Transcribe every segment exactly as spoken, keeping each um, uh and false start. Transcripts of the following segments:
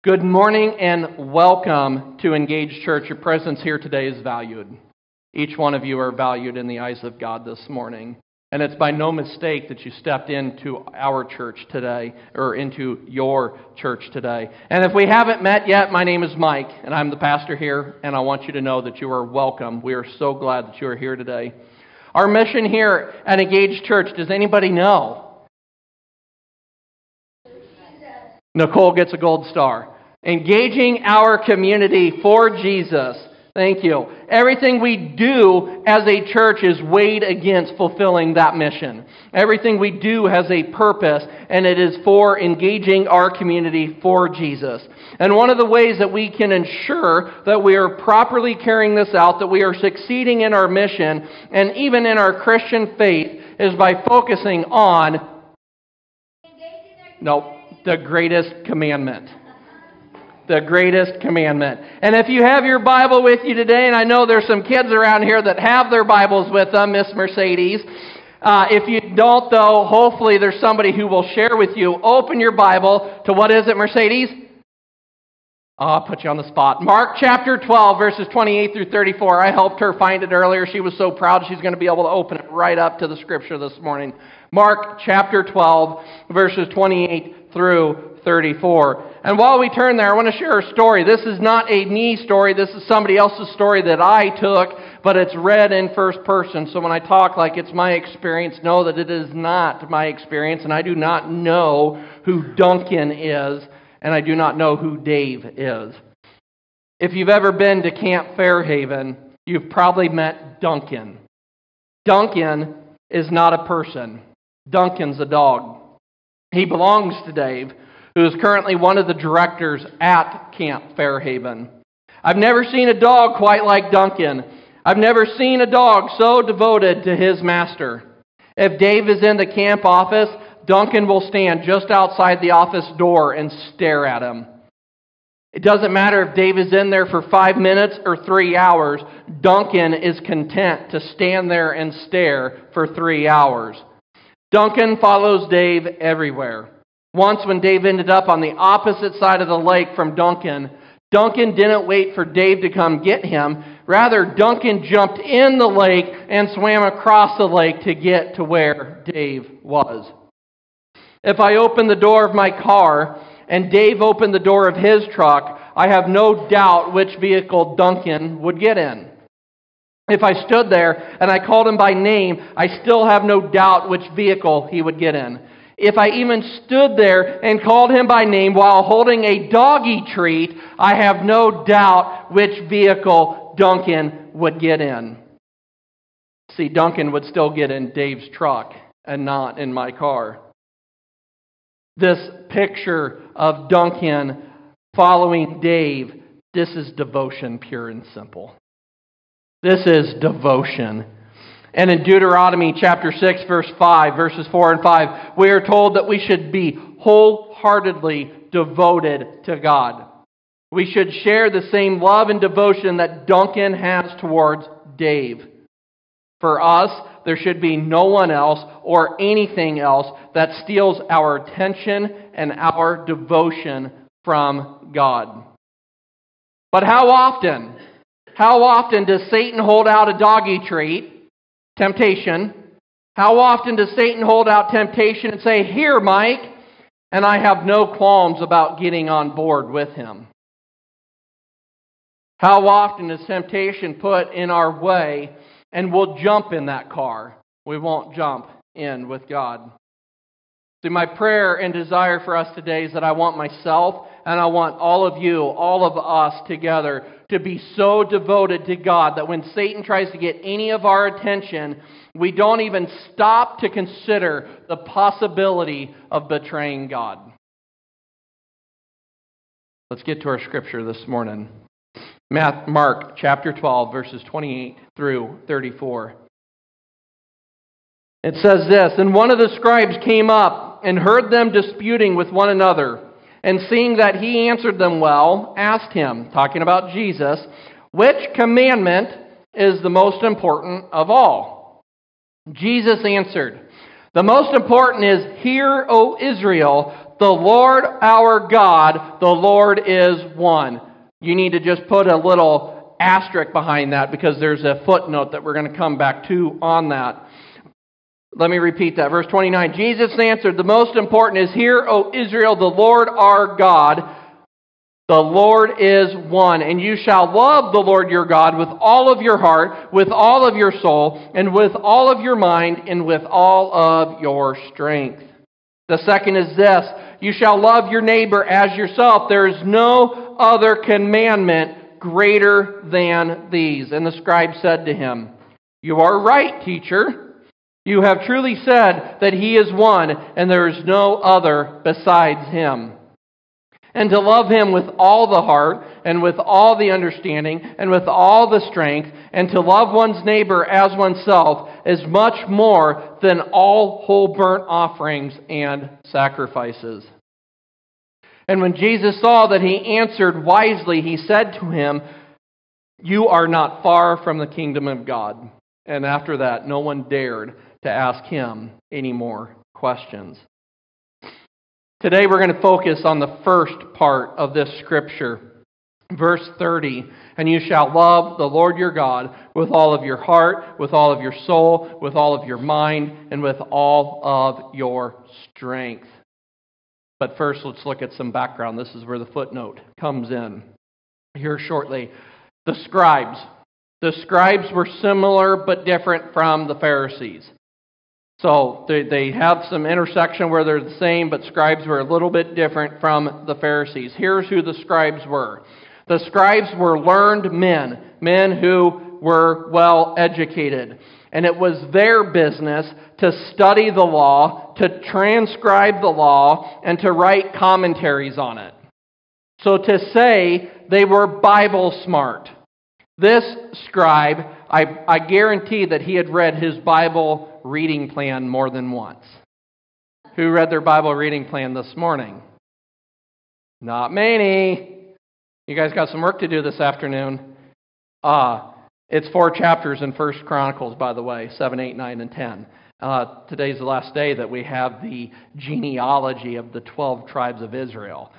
Good morning and welcome to Engage Church. Your presence here today is valued. Each one of you are valued in the eyes of God this morning. And it's by no mistake that you stepped into our church today, or into your church today. And if we haven't met yet, my name is Mike, and I'm the pastor here, and I want you to know that you are welcome. We are so glad that you are here today. Our mission here at Engage Church, does anybody know? Nicole gets a gold star. Engaging our community for Jesus. Thank you. Everything we do as a church is weighed against fulfilling that mission. Everything we do has a purpose, and it is for engaging our community for Jesus. And one of the ways that we can ensure that we are properly carrying this out, that we are succeeding in our mission, and even in our Christian faith, is by focusing on, no, the greatest commandment. The greatest commandment. And if you have your Bible with you today, and I know there's some kids around here that have their Bibles with them, Miss Mercedes. Uh, if you don't, though, hopefully there's somebody who will share with you. Open your Bible to, what is it, Mercedes? Oh, I'll put you on the spot. Mark chapter twelve, verses twenty-eight through thirty-four. I helped her find it earlier. She was so proud she's going to be able to open it right up to the scripture this morning. Mark chapter twelve, verses twenty-eight through thirty-four. And while we turn there, I want to share a story. This is not a me story. This is somebody else's story that I took, but it's read in first person. So when I talk like it's my experience, know that it is not my experience, and I do not know who Duncan is, and I do not know who Dave is. If you've ever been to Camp Fairhaven, you've probably met Duncan. Duncan is not a person. Duncan's a dog. He belongs to Dave, who is currently one of the directors at Camp Fairhaven. I've never seen a dog quite like Duncan. I've never seen a dog so devoted to his master. If Dave is in the camp office, Duncan will stand just outside the office door and stare at him. It doesn't matter if Dave is in there for five minutes or three hours. Duncan is content to stand there and stare for three hours. Duncan follows Dave everywhere. Once when Dave ended up on the opposite side of the lake from Duncan, Duncan didn't wait for Dave to come get him. Rather, Duncan jumped in the lake and swam across the lake to get to where Dave was. If I opened the door of my car and Dave opened the door of his truck, I have no doubt which vehicle Duncan would get in. If I stood there and I called him by name, I still have no doubt which vehicle he would get in. If I even stood there and called him by name while holding a doggy treat, I have no doubt which vehicle Duncan would get in. See, Duncan would still get in Dave's truck and not in my car. This picture of Duncan following Dave, this is devotion, pure and simple. This is devotion. And in Deuteronomy chapter six, verse five, verses four and five, we are told that we should be wholeheartedly devoted to God. We should share the same love and devotion that Duncan has towards Dave. For us, there should be no one else or anything else that steals our attention and our devotion from God. But how often, how often does Satan hold out a doggy treat? Temptation. How often does Satan hold out temptation and say, "Here, Mike," and I have no qualms about getting on board with him? How often is temptation put in our way and we'll jump in that car? We won't jump in with God. See, my prayer and desire for us today is that I want myself and I want all of you, all of us together, to be so devoted to God that when Satan tries to get any of our attention, we don't even stop to consider the possibility of betraying God. Let's get to our scripture this morning. Mark chapter twelve, verses twenty-eight through thirty-four. It says this, "And one of the scribes came up and heard them disputing with one another. And seeing that he answered them well, asked him," talking about Jesus, "which commandment is the most important of all?" Jesus answered, "The most important is, 'Hear, O Israel, The Lord our God, the Lord is one. You need to just put a little asterisk behind that because there's a footnote that we're going to come back to on that. Let me repeat that. Verse twenty-nine, Jesus answered, the most important is, hear, O Israel, the Lord our God, the Lord is one. And you shall love the Lord your God with all of your heart, with all of your soul, and with all of your mind, and with all of your strength. The second is this, you shall love your neighbor as yourself. There is no other commandment greater than these. And the scribe said to him, you are right, teacher. You have truly said that He is one, and there is no other besides Him. And to love Him with all the heart, and with all the understanding, and with all the strength, and to love one's neighbor as oneself is much more than all whole burnt offerings and sacrifices. And when Jesus saw that he answered wisely, He said to him, you are not far from the kingdom of God. And after that, no one dared to ask Him any more questions. Today we're going to focus on the first part of this scripture, verse thirty. And you shall love the Lord your God with all of your heart, with all of your soul, with all of your mind, and with all of your strength. But first, let's look at some background. This is where the footnote comes in here shortly. The scribes. The scribes were similar but different from the Pharisees. So they, they have some intersection where they're the same, but scribes were a little bit different from the Pharisees. Here's who the scribes were. The scribes were learned men, men who were well educated. And it was their business to study the law, to transcribe the law, and to write commentaries on it. So to say they were Bible smart. This scribe, I, I guarantee that he had read his Bible reading plan more than once. Who read their Bible reading plan this morning? Not many. You guys got some work to do this afternoon. Uh, it's four chapters in First Chronicles, by the way, seven, eight, nine, and ten. Uh, today's the last day that we have the genealogy of the twelve tribes of Israel.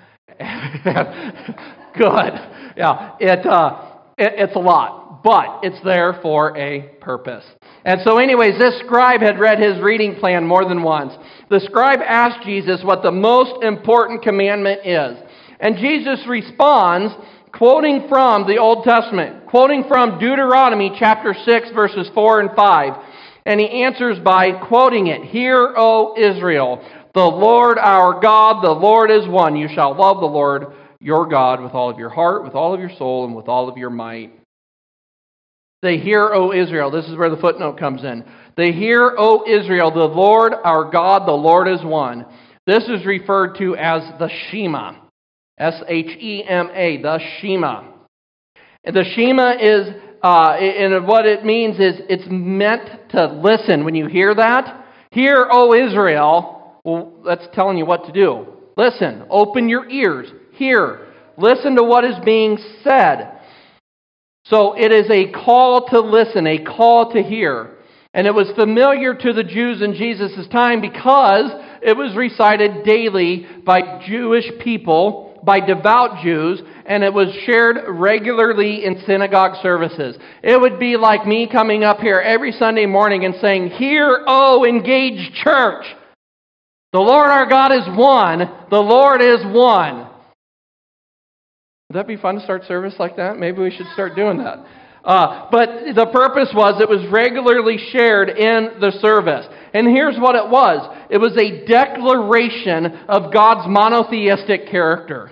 Good. Yeah, it, uh, it it's a lot, but it's there for a purpose. And so anyways, this scribe had read his reading plan more than once. The scribe asked Jesus what the most important commandment is. And Jesus responds, quoting from the Old Testament, quoting from Deuteronomy chapter six, verses four and five. And he answers by quoting it, hear, O Israel, the Lord our God, the Lord is one. You shall love the Lord your God with all of your heart, with all of your soul, and with all of your might. They hear, O Israel. This is where the footnote comes in. They hear, O Israel, the Lord our God, the Lord is one. This is referred to as the Shema. S H E M A, the Shema. And the Shema is, uh, and what it means is it's meant to listen. When you hear that, hear, O Israel, well, that's telling you what to do. Listen, open your ears, hear, listen to what is being said. So it is a call to listen, a call to hear. And it was familiar to the Jews in Jesus' time because it was recited daily by Jewish people, by devout Jews, and it was shared regularly in synagogue services. It would be like me coming up here every Sunday morning and saying, hear, O engaged church! The Lord our God is one. The Lord is one. Would that be fun to start service like that? Maybe we should start doing that. Uh, but the purpose was it was regularly shared in the service. And here's what it was. It was a declaration of God's monotheistic character.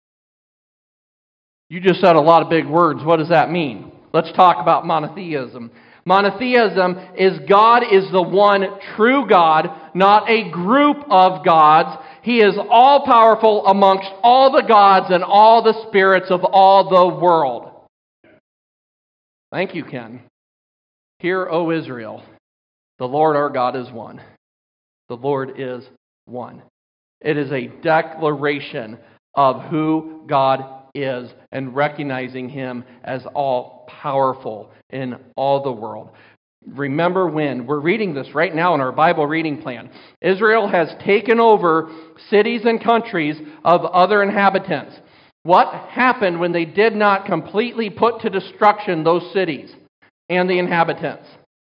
You just said a lot of big words. What does that mean? Let's talk about monotheism. Monotheism is God is the one true God, not a group of gods. He is all-powerful amongst all the gods and all the spirits of all the world. Thank you, Ken. Hear, O Israel, the Lord our God is one. The Lord is one. It is a declaration of who God is and recognizing Him as all-powerful in all the world. Remember when? We're reading this right now in our Bible reading plan. Israel has taken over cities and countries of other inhabitants. What happened when they did not completely put to destruction those cities and the inhabitants?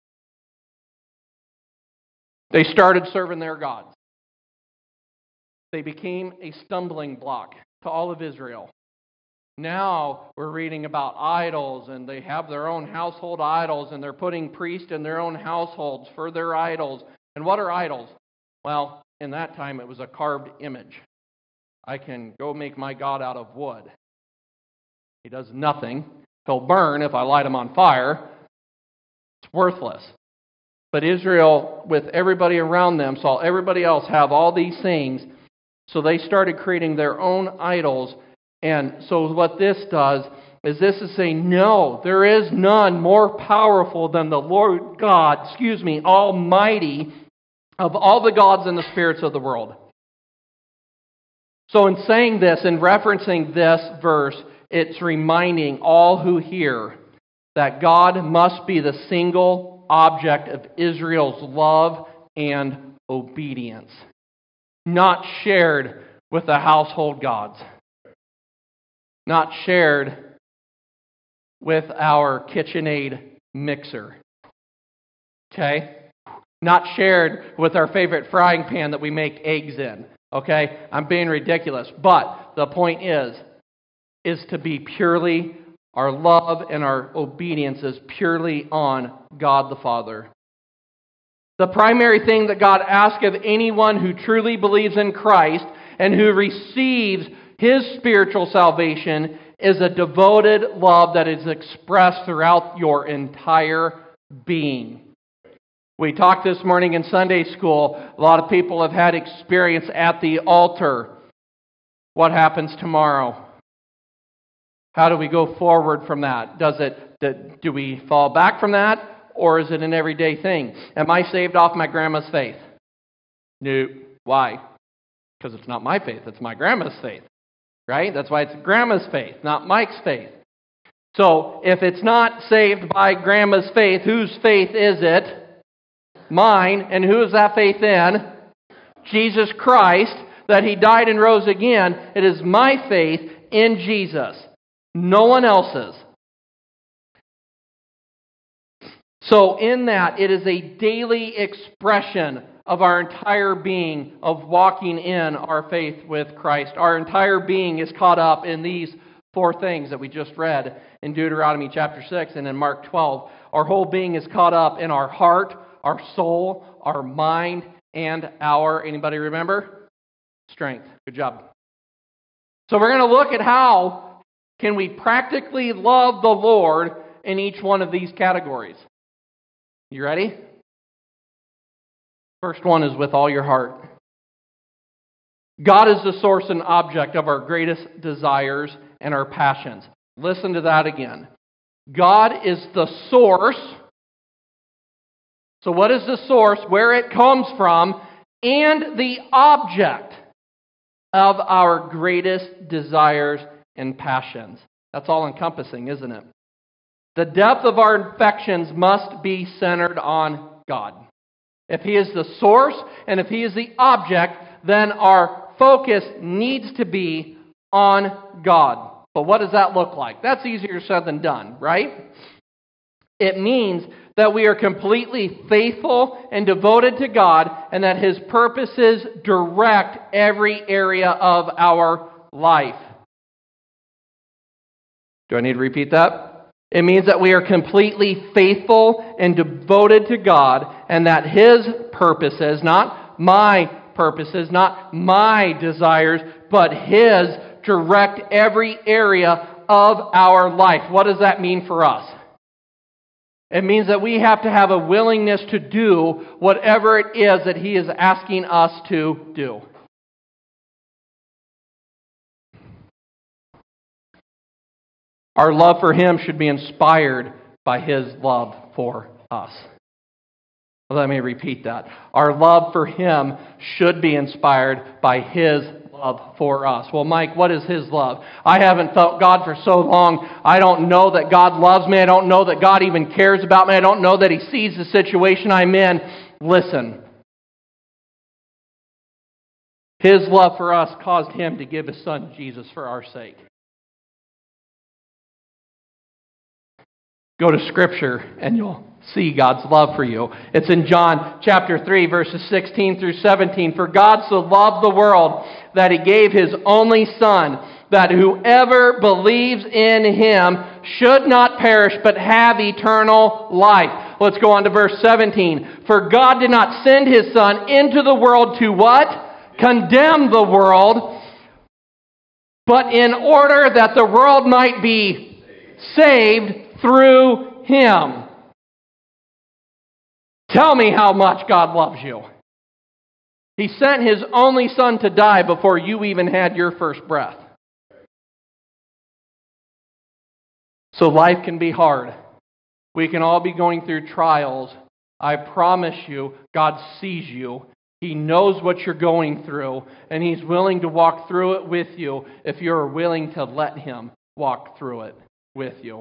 They started serving their gods. They became a stumbling block to all of Israel. Now we're reading about idols, and they have their own household idols, and they're putting priests in their own households for their idols. And what are idols? Well, in that time it was a carved image. I can go make my God out of wood. He does nothing. He'll burn if I light him on fire. It's worthless. But Israel, with everybody around them, saw everybody else have all these things, so they started creating their own idols. And so what this does is this is saying, no, there is none more powerful than the Lord God, excuse me, Almighty, of all the gods and the spirits of the world. So in saying this and referencing this verse, it's reminding all who hear that God must be the single object of Israel's love and obedience, not shared with the household gods. Not shared with our KitchenAid mixer. Okay? Not shared with our favorite frying pan that we make eggs in. Okay? I'm being ridiculous. But the point is, is to be purely, our love and our obedience is purely on God the Father. The primary thing that God asks of anyone who truly believes in Christ and who receives His spiritual salvation is a devoted love that is expressed throughout your entire being. We talked this morning in Sunday school. A lot of people have had experience at the altar. What happens tomorrow? How do we go forward from that? Does it? Do we fall back from that? Or is it an everyday thing? Am I saved off my grandma's faith? No. Why? Because it's not my faith. It's my grandma's faith. Right? That's why it's grandma's faith, not Mike's faith. So, if it's not saved by grandma's faith, whose faith is it? Mine. And who is that faith in? Jesus Christ, that He died and rose again. It is my faith in Jesus. No one else's. So, in that, it is a daily expression of our entire being, of walking in our faith with Christ. Our entire being is caught up in these four things that we just read in Deuteronomy chapter six and in Mark twelve. Our whole being is caught up in our heart, our soul, our mind, and our, anybody remember? Strength. Good job. So we're going to look at how can we practically love the Lord in each one of these categories. You ready? First one is with all your heart. God is the source and object of our greatest desires and our passions. Listen to that again. God is the source. So what is the source? Where it comes from, and the object of our greatest desires and passions. That's all encompassing, isn't it? The depth of our affections must be centered on God. If He is the source and if He is the object, then our focus needs to be on God. But what does that look like? That's easier said than done, right? It means that we are completely faithful and devoted to God and that His purposes direct every area of our life. Do I need to repeat that? It means that we are completely faithful and devoted to God and that His purposes, not my purposes, not my desires, but His direct every area of our life. What does that mean for us? It means that we have to have a willingness to do whatever it is that He is asking us to do. Our love for Him should be inspired by His love for us. Let me repeat that. Our love for Him should be inspired by His love for us. Well, Mike, what is His love? I haven't felt God for so long. I don't know that God loves me. I don't know that God even cares about me. I don't know that He sees the situation I'm in. Listen. His love for us caused Him to give His Son Jesus for our sake. Go to Scripture and you'll see God's love for you. It's in John chapter three, verses sixteen through seventeen. For God so loved the world that He gave His only Son, that whoever believes in Him should not perish but have eternal life. Let's go on to verse seventeen. For God did not send His Son into the world to what? Condemn the world, but in order that the world might be saved through Him. Tell me how much God loves you. He sent His only Son to die before you even had your first breath. So life can be hard. We can all be going through trials. I promise you, God sees you. He knows what you're going through, and He's willing to walk through it with you if you're willing to let Him walk through it with you.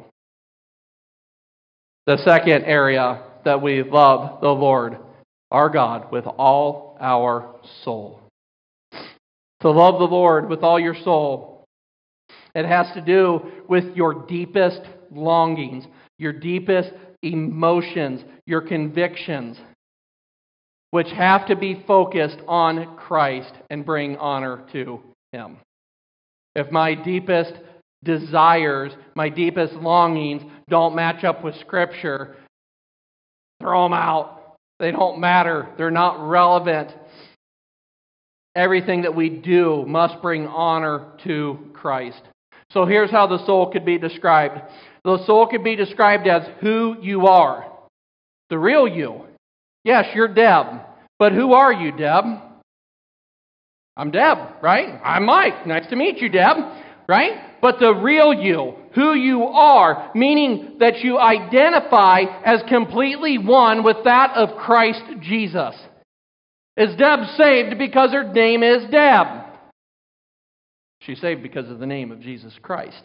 The second area that we love the Lord, our God, with all our soul. To love the Lord with all your soul, it has to do with your deepest longings, your deepest emotions, your convictions, which have to be focused on Christ and bring honor to Him. If my deepest desires, my deepest longings don't match up with Scripture, throw them out. They don't matter. They're not relevant. Everything that we do must bring honor to Christ. So here's how the soul could be described. The soul could be described as who you are. The real you. Yes, you're Deb. But who are you, Deb? I'm Deb, right? I'm Mike. Nice to meet you, Deb. Right? But the real you, who you are, meaning that you identify as completely one with that of Christ Jesus. Is Deb saved because her name is Deb? She's saved because of the name of Jesus Christ.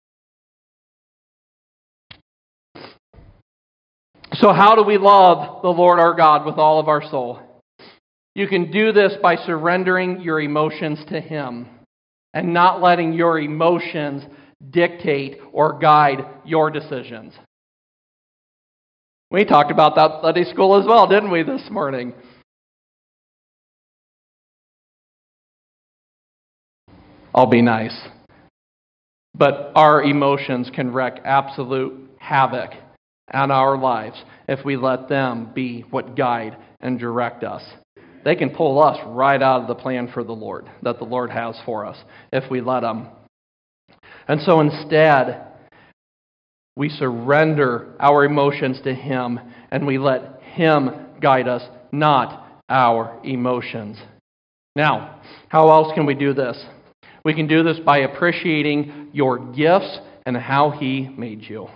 So how do we love the Lord our God with all of our soul? You can do this by surrendering your emotions to Him and not letting your emotions dictate or guide your decisions. We talked about that Sunday school as well, didn't we, this morning? I'll be nice. But our emotions can wreak absolute havoc on our lives if we let them be what guide and direct us. They can pull us right out of the plan for the Lord, that the Lord has for us, if we let them. And so instead, we surrender our emotions to Him, and we let Him guide us, not our emotions. Now, how else can we do this? We can do this by appreciating your gifts and how He made you.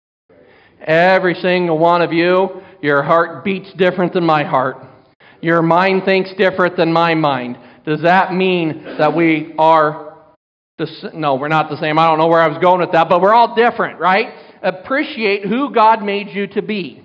Every single one of you, your heart beats different than my heart. Your mind thinks different than my mind. Does that mean that we are the, no, we're not the same. I don't know where I was going with that, but we're all different, right? Appreciate who God made you to be.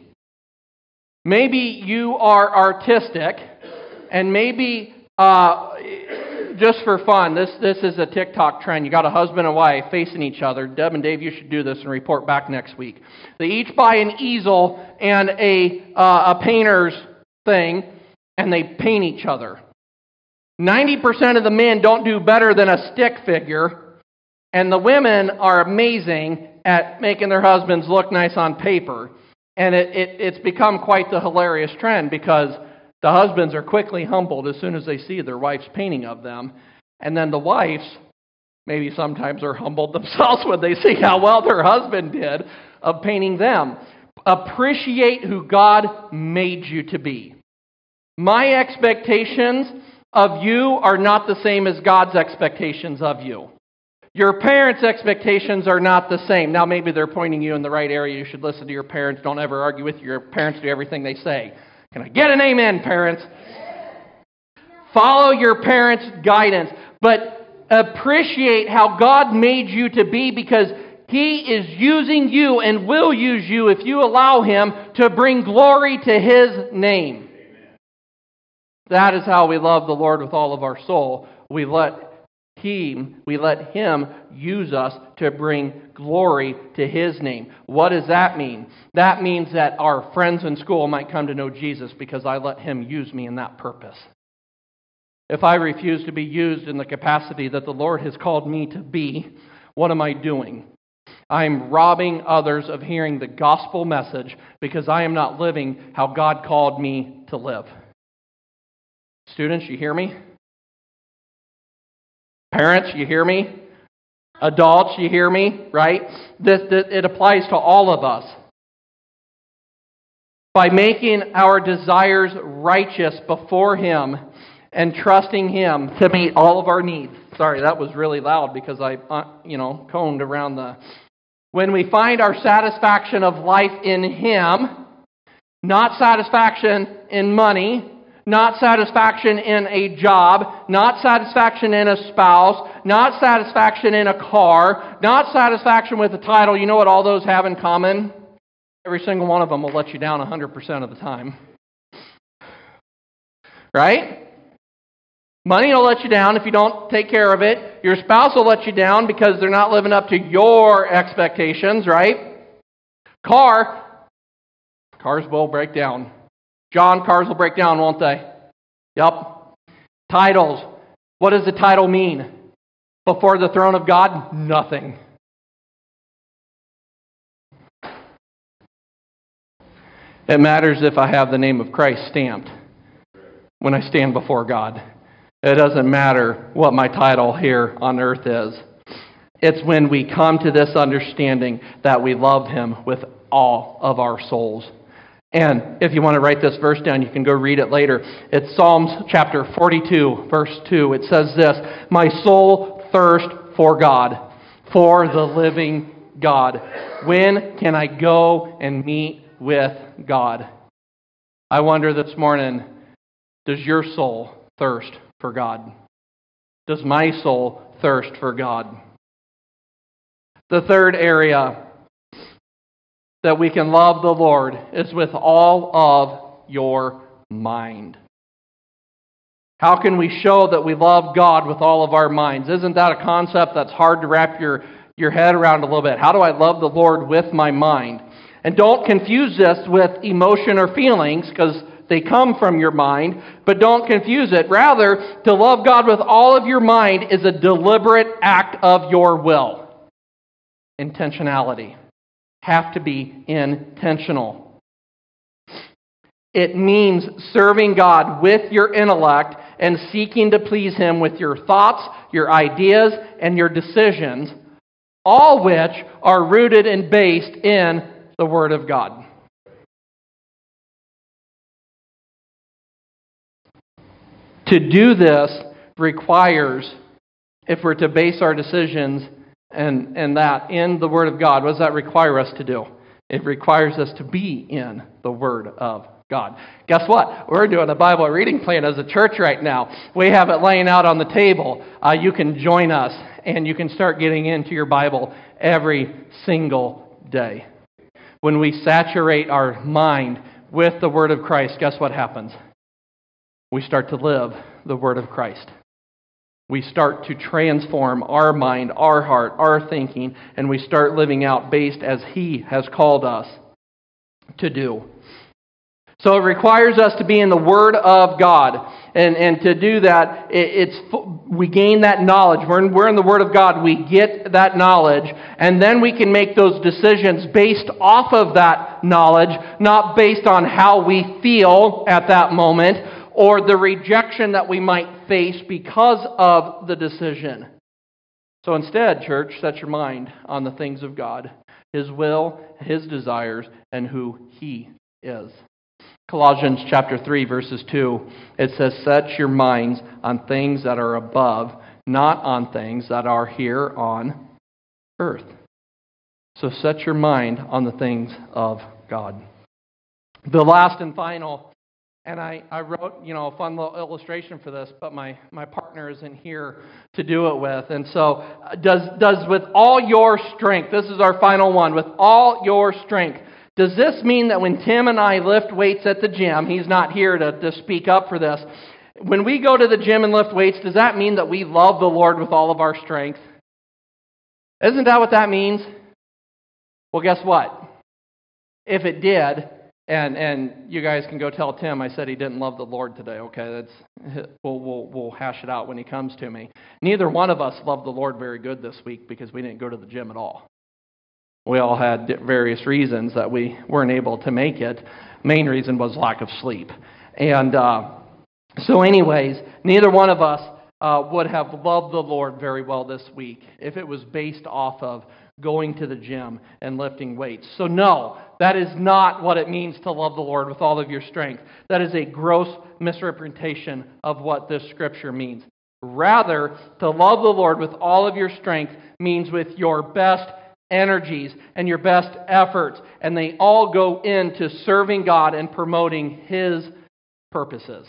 Maybe you are artistic, and maybe uh, just for fun, this, this is a TikTok trend. You got a husband and wife facing each other. Deb and Dave, you should do this and report back next week. They each buy an easel and a uh, a painter's thing, and they paint each other. ninety percent of the men don't do better than a stick figure, and the women are amazing at making their husbands look nice on paper. And it, it, it's become quite the hilarious trend because the husbands are quickly humbled as soon as they see their wife's painting of them. And then the wives, maybe sometimes are humbled themselves when they see how well their husband did of painting them. Appreciate who God made you to be. My expectations of you are not the same as God's expectations of you. Your parents' expectations are not the same. Now, maybe they're pointing you in the right area. You should listen to your parents. Don't ever argue with your parents. Do everything they say. Can I get an amen, parents? Follow your parents' guidance. but appreciate how God made you to be, because He is using you and will use you if you allow Him to bring glory to His name. Amen. That is how we love the Lord with all of our soul. We let Him, we let Him use us to bring glory to His name. What does that mean? That means that our friends in school might come to know Jesus because I let Him use me in that purpose. If I refuse to be used in the capacity that the Lord has called me to be, what am I doing? I'm robbing others of hearing the gospel message because I am not living how God called me to live. Students, you hear me? Parents, you hear me? Adults, you hear me? Right? This, this, it applies to all of us. By making our desires righteous before Him and trusting Him to meet all of our needs. Sorry, that was really loud because I, uh, you know, coned around the... When we find our satisfaction of life in Him, not satisfaction in money, not satisfaction in a job, not satisfaction in a spouse, not satisfaction in a car, not satisfaction with a title. You know what all those have in common? Every single one of them will let you down one hundred percent of the time. Right? Money will let you down if you don't take care of it. Your spouse will let you down because they're not living up to your expectations, right? Car, cars will break down. John, cars will break down, won't they? Yep. Titles. What does the title mean? Before the throne of God? Nothing. It matters if I have the name of Christ stamped when I stand before God. It doesn't matter what my title here on earth is. It's when we come to this understanding that we love Him with all of our souls. And if you want to write this verse down, you can go read it later. It's Psalms chapter forty-two, verse two. It says this, "My soul thirsts for God, for the living God. When can I go and meet with God?" I wonder this morning, does your soul thirst for God? Does my soul thirst for God? The third area that we can love the Lord is with all of your mind. How can we show that we love God with all of our minds? Isn't that a concept that's hard to wrap your, your head around a little bit? How do I love the Lord with my mind? And don't confuse this with emotion or feelings, because they come from your mind, but don't confuse it. Rather, to love God with all of your mind is a deliberate act of your will. Intentionality. Have to be intentional. It means serving God with your intellect and seeking to please Him with your thoughts, your ideas, and your decisions, all which are rooted and based in the Word of God. To do this requires, if we're to base our decisions and, and that in the Word of God, what does that require us to do? It requires us to be in the Word of God. Guess what? We're doing a Bible reading plan as a church right now. We have it laying out on the table. Uh, you can join us and you can start getting into your Bible every single day. When we saturate our mind with the Word of Christ, guess what happens? We start to live the Word of Christ. We start to transform our mind, our heart, our thinking, and we start living out based as He has called us to do. So it requires us to be in the Word of God. And, and to do that, it, it's we gain that knowledge. We're in, we're in the Word of God. We get that knowledge. And then we can make those decisions based off of that knowledge, not based on how we feel at that moment, or the rejection that we might face because of the decision. So instead, church, set your mind on the things of God, His will, His desires, and who He is. Colossians chapter three, verses two, it says, "Set your minds on things that are above, not on things that are here on earth." So set your mind on the things of God. The last and final And I, I wrote, you know, a fun little illustration for this, but my, my partner isn't here to do it with. And so, uh, does does with all your strength, this is our final one, with all your strength, does this mean that when Tim and I lift weights at the gym, he's not here to, to speak up for this, when we go to the gym and lift weights, does that mean that we love the Lord with all of our strength? Isn't that what that means? Well, guess what? If it did, And and you guys can go tell Tim I said he didn't love the Lord today. Okay, that's we'll we'll we'll hash it out when he comes to me. Neither one of us loved the Lord very good this week because we didn't go to the gym at all. We all had various reasons that we weren't able to make it. Main reason was lack of sleep. And uh, so, anyways, neither one of us uh, would have loved the Lord very well this week if it was based off of going to the gym and lifting weights. So no, that is not what it means to love the Lord with all of your strength. That is a gross misrepresentation of what this scripture means. Rather, to love the Lord with all of your strength means with your best energies and your best efforts, and they all go into serving God and promoting His purposes.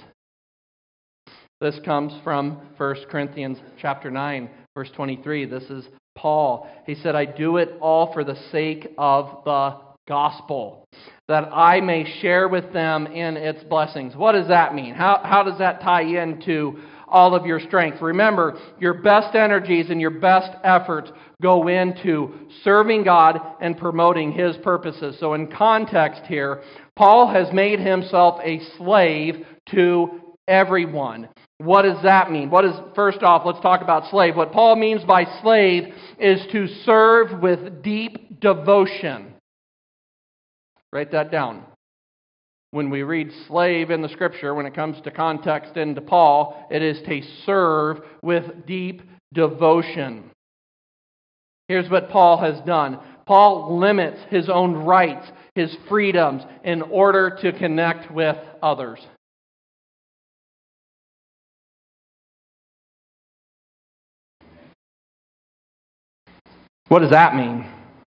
This comes from First Corinthians chapter nine, verse twenty-three. This is Paul. He said, I do it all for the sake of the gospel, that I may share with them in its blessings. What does that mean? How, how does that tie into all of your strength? Remember, your best energies and your best efforts go into serving God and promoting His purposes. So in context here, Paul has made himself a slave to everyone. What does that mean? What is, first off, let's talk about slave. What Paul means by slave is to serve with deep devotion. Write that down. When we read slave in the Scripture, when it comes to context into Paul, it is to serve with deep devotion. Here's what Paul has done. Paul limits his own rights, his freedoms, in order to connect with others. What does that mean?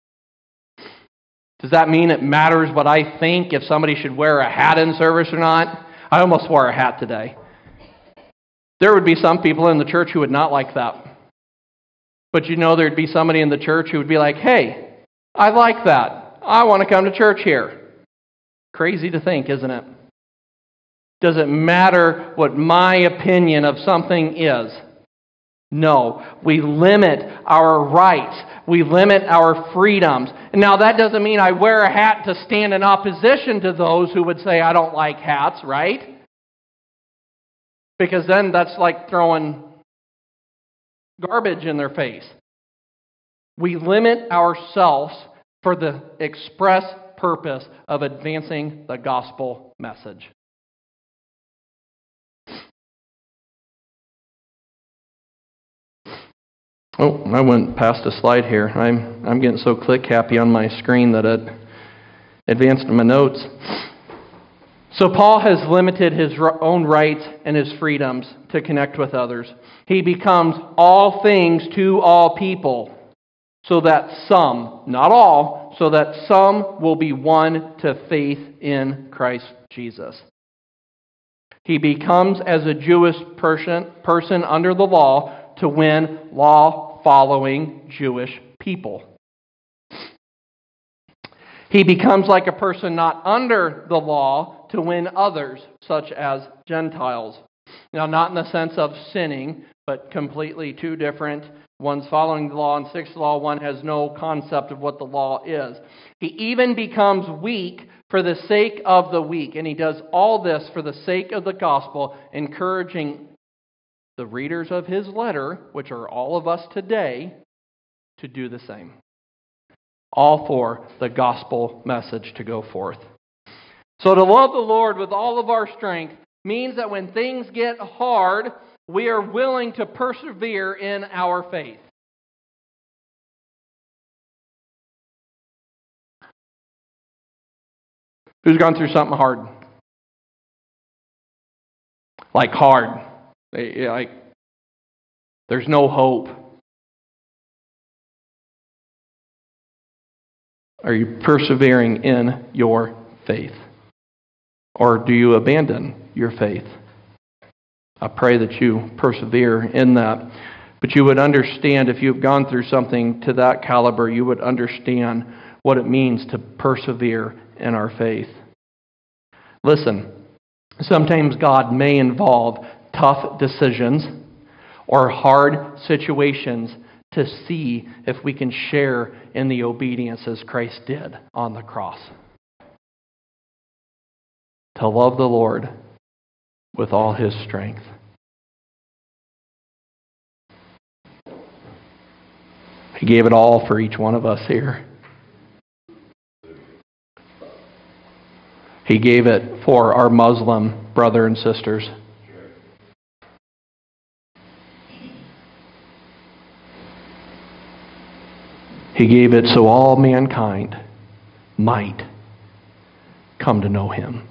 Does that mean it matters what I think if somebody should wear a hat in service or not? I almost wore a hat today. There would be some people in the church who would not like that. But you know there'd be somebody in the church who would be like, hey, I like that. I want to come to church here. Crazy to think, isn't it? Does it matter what my opinion of something is? No, we limit our rights. We limit our freedoms. Now, that doesn't mean I wear a hat to stand in opposition to those who would say I don't like hats, right? Because then that's like throwing garbage in their face. We limit ourselves for the express purpose of advancing the gospel message. Oh, I went past a slide here. I'm I'm getting so click happy on my screen that it advanced my notes. So Paul has limited his own rights and his freedoms to connect with others. He becomes all things to all people, so that some, not all, so that some will be won to faith in Christ Jesus. He becomes as a Jewish person, person under the law to win law-following Jewish people. He becomes like a person not under the law to win others, such as Gentiles. Now, not in the sense of sinning, but completely two different. One's following the law and sixth law. One has no concept of what the law is. He even becomes weak for the sake of the weak. And he does all this for the sake of the gospel, encouraging the readers of his letter, which are all of us today, to do the same. All for the gospel message to go forth. So to love the Lord with all of our strength means that when things get hard, we are willing to persevere in our faith. Who's gone through something hard? Like hard. Like, there's no hope. Are you persevering in your faith? Or do you abandon your faith? I pray that you persevere in that. But you would understand, if you've gone through something to that caliber, you would understand what it means to persevere in our faith. Listen, sometimes God may involve tough decisions or hard situations to see if we can share in the obedience as Christ did on the cross. To love the Lord with all His strength. He gave it all for each one of us here. He gave it for our Muslim brother and sisters. He gave it so all mankind might come to know Him.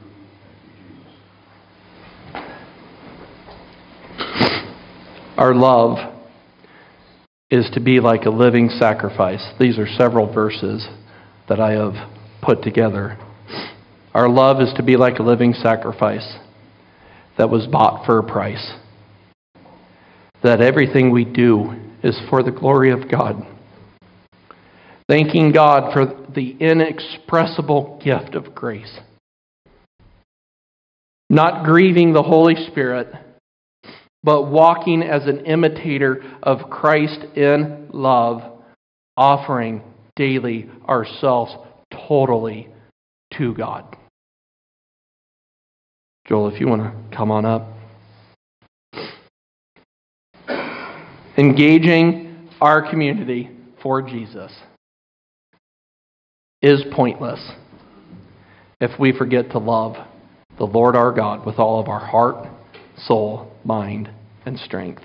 Our love is to be like a living sacrifice. These are several verses that I have put together. Our love is to be like a living sacrifice that was bought for a price. That everything we do is for the glory of God. Thanking God for the inexpressible gift of grace. Not grieving the Holy Spirit, but walking as an imitator of Christ in love, offering daily ourselves totally to God. Joel, if you want to come on up. Engaging our community for Jesus is pointless if we forget to love the Lord our God with all of our heart, soul, mind, and strength.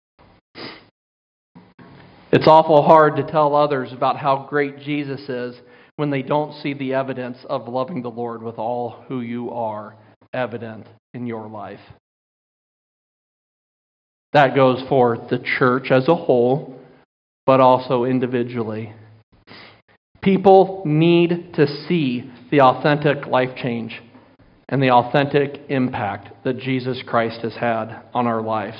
It's awful hard to tell others about how great Jesus is when they don't see the evidence of loving the Lord with all who you are evident in your life. That goes for the church as a whole, but also individually. People need to see the authentic life change and the authentic impact that Jesus Christ has had on our lives.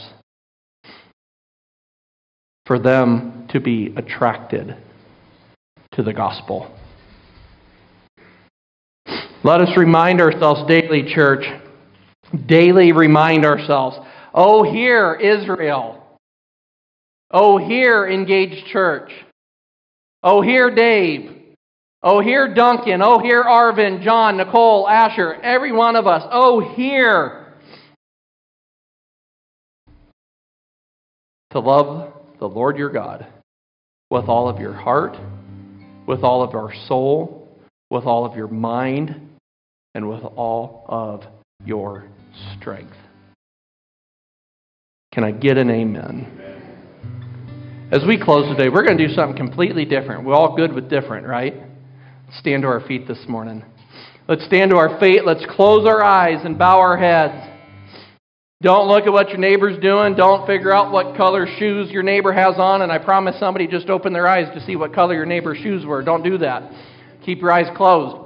For them to be attracted to the gospel. Let us remind ourselves daily, church, daily remind ourselves, oh, here, Israel. Oh, here, Engaged Church. Oh, here, Dave. Oh, here, Duncan. Oh, here, Arvin, John, Nicole, Asher, every one of us. Oh, here. To love the Lord your God with all of your heart, with all of our soul, with all of your mind, and with all of your strength. Can I get an amen? As we close today, we're going to do something completely different. We're all good with different, right? Stand to our feet this morning. Let's stand to our feet. Let's close our eyes and bow our heads. Don't look at what your neighbor's doing. Don't figure out what color shoes your neighbor has on. And I promise somebody just opened their eyes to see what color your neighbor's shoes were. Don't do that. Keep your eyes closed.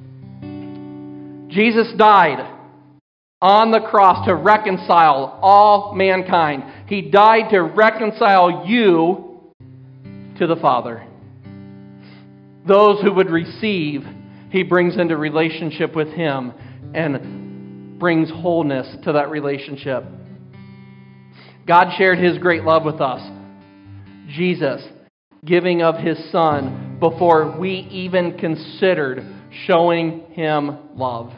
Jesus died on the cross to reconcile all mankind. He died to reconcile you to the Father. Those who would receive, He brings into relationship with Him and brings wholeness to that relationship. God shared His great love with us. Jesus giving of His Son before we even considered showing Him love.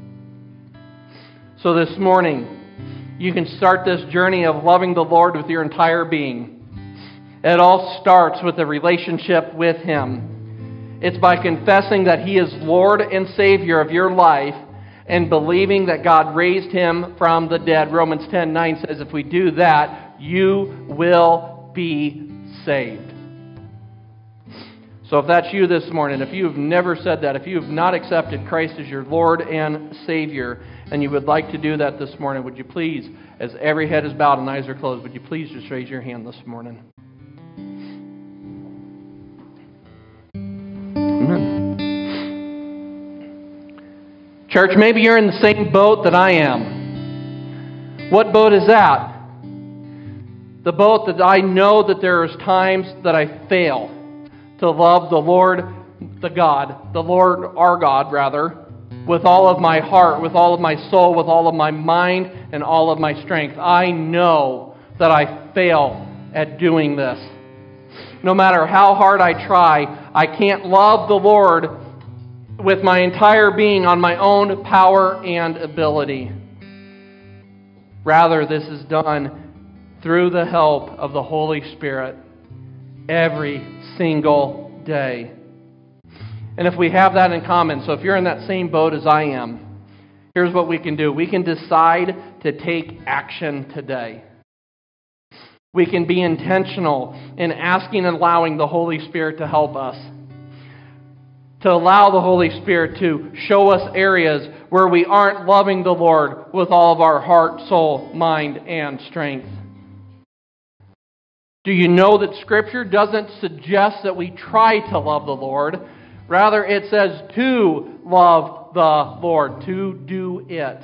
So this morning, you can start this journey of loving the Lord with your entire being. It all starts with a relationship with Him. It's by confessing that He is Lord and Savior of your life and believing that God raised Him from the dead. Romans ten nine says if we do that, you will be saved. So if that's you this morning, if you've never said that, if you have not accepted Christ as your Lord and Savior, and you would like to do that this morning, would you please, as every head is bowed and eyes are closed, would you please just raise your hand this morning? Amen. Church, maybe you're in the same boat that I am. What boat is that? The boat that I know that there is times that I fail to love the Lord, the God, the Lord, our God, rather, with all of my heart, with all of my soul, with all of my mind, and all of my strength. I know that I fail at doing this. No matter how hard I try, I can't love the Lord with my entire being on my own power and ability. Rather, this is done through the help of the Holy Spirit every single day. And if we have that in common, so if you're in that same boat as I am, here's what we can do. We can decide to take action today. We can be intentional in asking and allowing the Holy Spirit to help us. To allow the Holy Spirit to show us areas where we aren't loving the Lord with all of our heart, soul, mind, and strength. Do you know that Scripture doesn't suggest that we try to love the Lord? Rather, it says to love the Lord, to do it.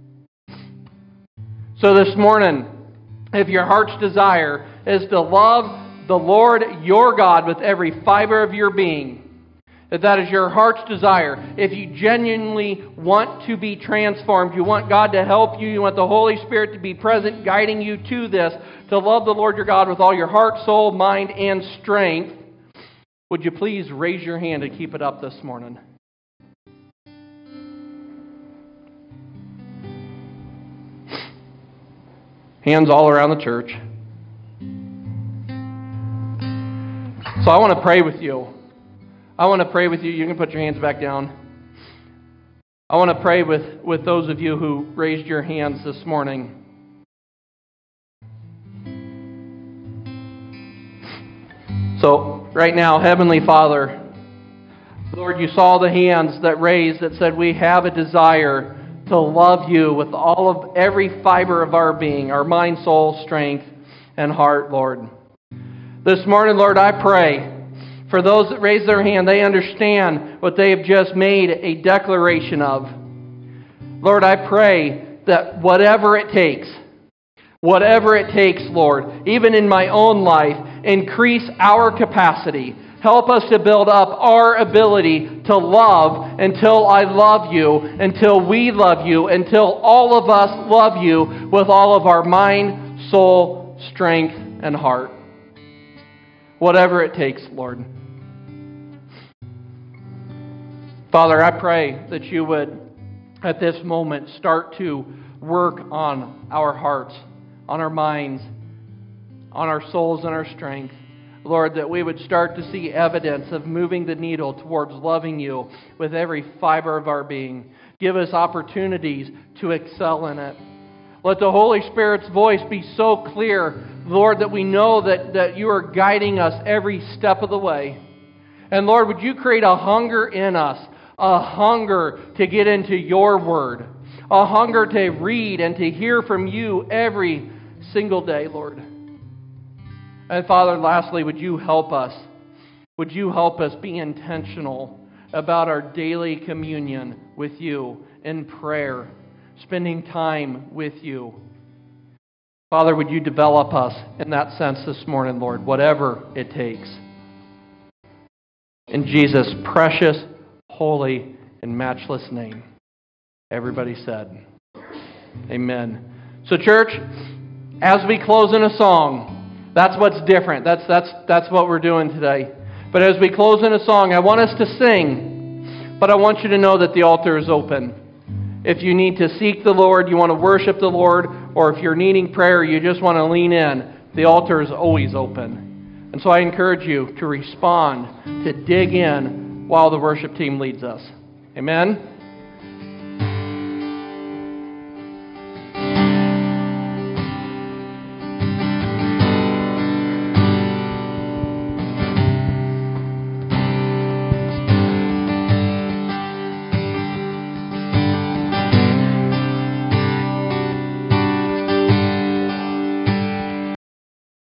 So this morning, if your heart's desire is to love the Lord your God with every fiber of your being, if that is your heart's desire, if you genuinely want to be transformed, you want God to help you, you want the Holy Spirit to be present, guiding you to this, to love the Lord your God with all your heart, soul, mind, and strength, would you please raise your hand and keep it up this morning? Hands all around the church. So I want to pray with you. I want to pray with you. You can put your hands back down. I want to pray with, with those of you who raised your hands this morning. So, right now, Heavenly Father, Lord, you saw the hands that raised that said we have a desire to love you with all of every fiber of our being, our mind, soul, strength, and heart, Lord. This morning, Lord, I pray for those that raise their hand, they understand what they have just made a declaration of. Lord, I pray that whatever it takes, whatever it takes, Lord, even in my own life, increase our capacity. Help us to build up our ability to love until I love you, until we love you, until all of us love you with all of our mind, soul, strength, and heart. Whatever it takes, Lord. Father, I pray that you would, at this moment, start to work on our hearts, on our minds, on our souls and our strength. Lord, that we would start to see evidence of moving the needle towards loving you with every fiber of our being. Give us opportunities to excel in it. Let the Holy Spirit's voice be so clear, Lord, that we know that, that you are guiding us every step of the way. And Lord, would you create a hunger in us, a hunger to get into your word, a hunger to read and to hear from you every single day, Lord. And Father, lastly, would you help us? Would you help us be intentional about our daily communion with you in prayer, spending time with you? Father, would you develop us in that sense this morning, Lord, whatever it takes. In Jesus' precious, holy, and matchless name. Everybody said, amen. So church, as we close in a song, that's what's different. That's, that's, that's what we're doing today. But as we close in a song, I want us to sing, but I want you to know that the altar is open. If you need to seek the Lord, you want to worship the Lord, or if you're needing prayer, you just want to lean in, the altar is always open. And so I encourage you to respond, to dig in while the worship team leads us. Amen?